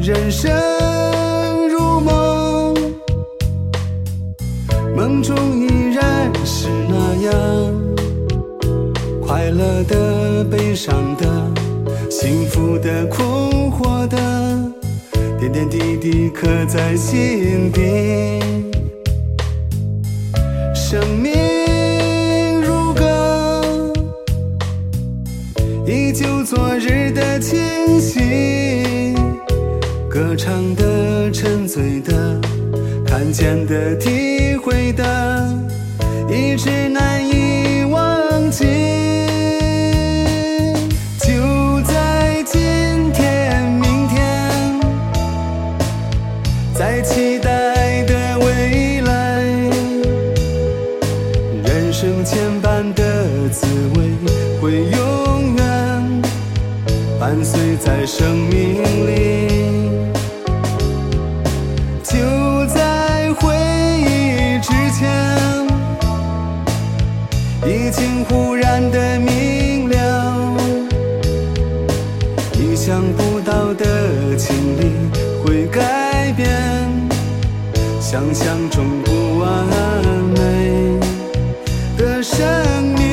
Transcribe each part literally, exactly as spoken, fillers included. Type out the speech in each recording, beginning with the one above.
人生如梦，梦中依然是那样，快乐的、悲伤的、幸福的、困惑的，点点滴滴刻在心底。生命如歌，依旧昨日的清晰，歌唱的、沉醉的、看见的、体会的，一直难以忘记。就在今天、明天，在期待的未来，人生千般的滋味会永远伴随在生命里。就在回忆之前，已经忽然的明了，意想不到的经历会改变想象中不完美的生命。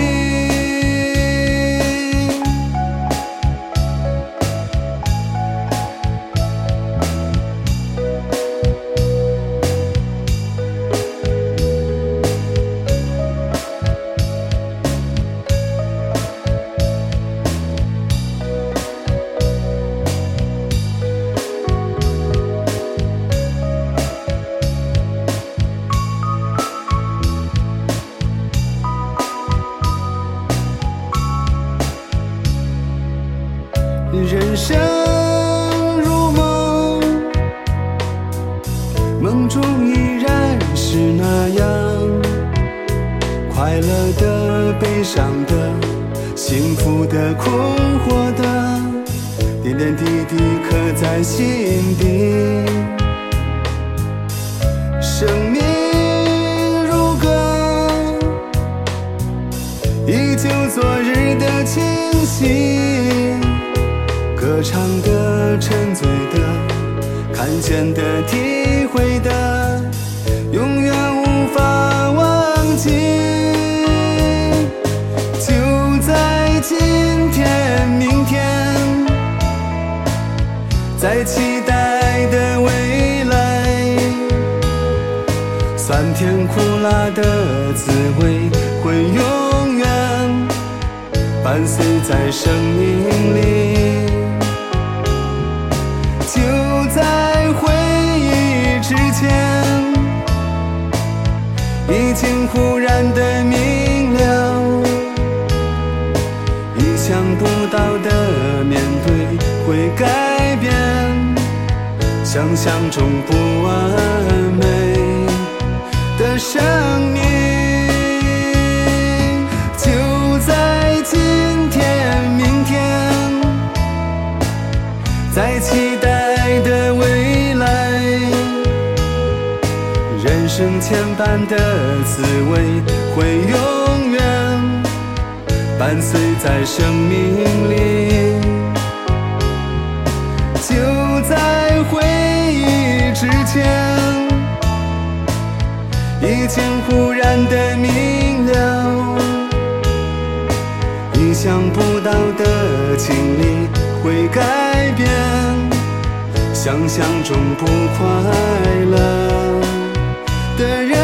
人生如梦，梦中依然是那样，快乐的、悲伤的、幸福的、困惑的，点点滴滴刻在心底。生命如歌，依旧昨日的清晰，歌唱的、沉醉的、看见的、体会的，永远无法忘记。就在今天、明天，在期待的未来，酸甜苦辣的滋味会永远伴随在生命里。就在回忆之前，已经忽然的明了，意想不到的面对会改变想象中不完美的生命。就在今天、明天，在期待的未来，人生千般的滋味会永远伴随在生命里。就在回忆之前，已经忽然的明了，意想不到的经历会改变想象中不快乐的人